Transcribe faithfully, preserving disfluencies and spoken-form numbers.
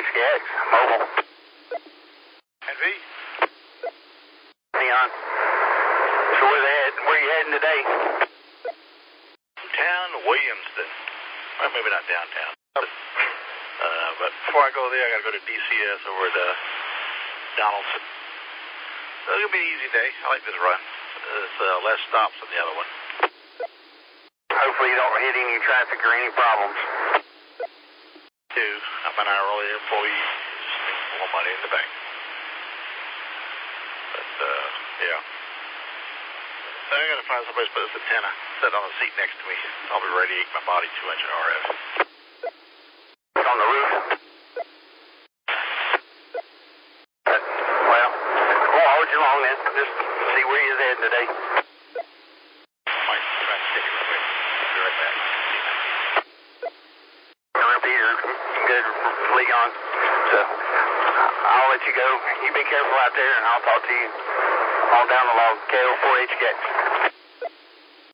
H K X, mobile. And V? Leon. So where they head, where you heading today? Town Williamston. Well, maybe not downtown. Uh, but before I go there, I got to go to D C S over at uh, Donaldson. So it'll be an easy day. I like this run. It's uh, less stops than the other one. Hopefully you don't hit any traffic or any problems. Two. I'm an hourly employee. Just make more money in the bank. But, uh, yeah. I got to find someplace to put this antenna. Sit on the seat next to me. I'll be radiating my body two inch R F. On the roof? But, well, we'll hold you long then. Just see where you're heading today. Might try to stick it real quick. I'll be right back. Repeater, good, Leon. So, I'll let you go. You be careful out there, and I'll talk to you on down the log, K O four H K.